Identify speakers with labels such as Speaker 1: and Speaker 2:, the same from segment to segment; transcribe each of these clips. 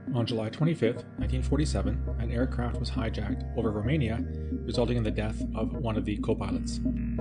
Speaker 1: On July 25, 1947, an aircraft was hijacked over Romania, resulting in the death of one of the co-pilots.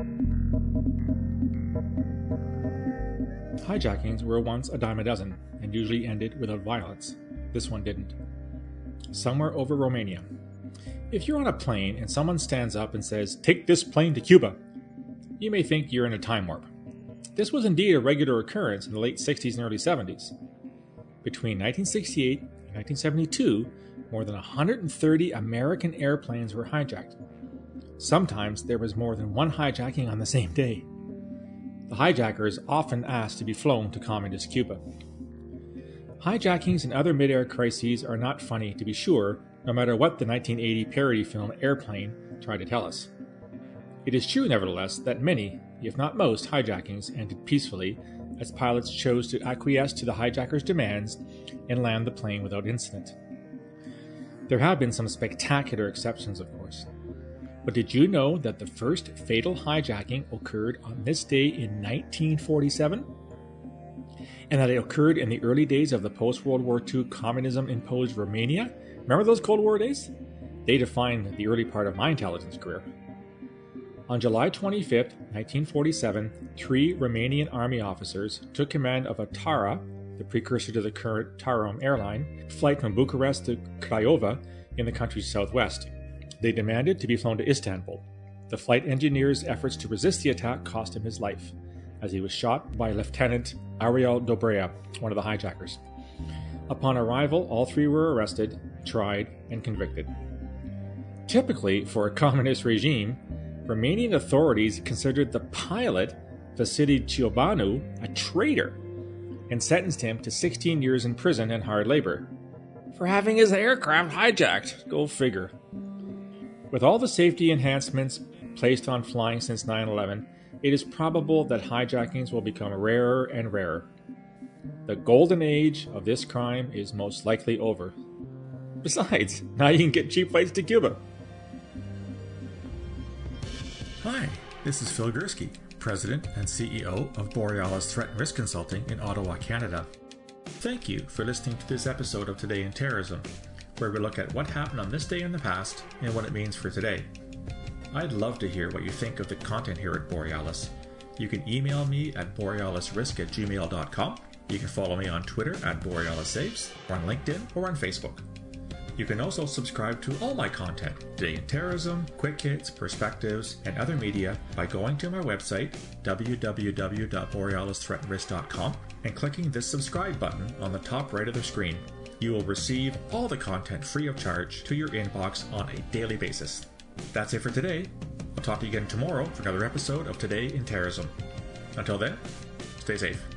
Speaker 1: Hijackings were once a dime a dozen, and usually ended without violence. This one didn't. Somewhere over Romania. If you're on a plane and someone stands up and says, "Take this plane to Cuba," you may think you're in a time warp. This was indeed a regular occurrence in the late 60s and early 70s. Between 1968 and 1972, more than 130 American airplanes were hijacked. Sometimes there was more than one hijacking on the same day. The hijackers often asked to be flown to communist Cuba. Hijackings and other mid-air crises are not funny, to be sure, no matter what the 1980 parody film Airplane tried to tell us. It is true, nevertheless, that many, if not most, hijackings ended peacefully as pilots chose to acquiesce to the hijackers' demands and land the plane without incident. There have been some spectacular exceptions, of course. But did you know that the first fatal hijacking occurred on this day in 1947? And that it occurred in the early days of the post-World War II communism-imposed Romania? Remember those Cold War days? They defined the early part of my intelligence career. On July 25, 1947, 3 Romanian army officers took command of a Tara, the precursor to the current Tarom airline, flight from Bucharest to Craiova in the country's southwest. They demanded to be flown to Istanbul. The flight engineer's efforts to resist the attack cost him his life, as he was shot by Lieutenant Ariel Dobrea, one of the hijackers. Upon arrival, all 3 were arrested, tried, and convicted. Typically, for a communist regime, Romanian authorities considered the pilot, Vasily Ciobanu, a traitor, and sentenced him to 16 years in prison and hard labor for having his aircraft hijacked. Go figure. With all the safety enhancements placed on flying since 9/11, it is probable that hijackings will become rarer and rarer. The golden age of this crime is most likely over. Besides, now you can get cheap flights to Cuba.
Speaker 2: Hi, this is Phil Gursky, President and CEO of Borealis Threat and Risk Consulting in Ottawa, Canada. Thank you for listening to this episode of Today in Terrorism, where we look at what happened on this day in the past and what it means for today. I'd love to hear what you think of the content here at Borealis. You can email me at borealisrisk@gmail.com. You can follow me on Twitter at BorealisSaves, or on LinkedIn, or on Facebook. You can also subscribe to all my content, Today in Terrorism, Quick Hits, Perspectives, and other media by going to my website, www.borealisthreatandrisk.com, and clicking this subscribe button on the top right of the screen. You will receive all the content free of charge to your inbox on a daily basis. That's it for today. I'll talk to you again tomorrow for another episode of Today in Terrorism. Until then, stay safe.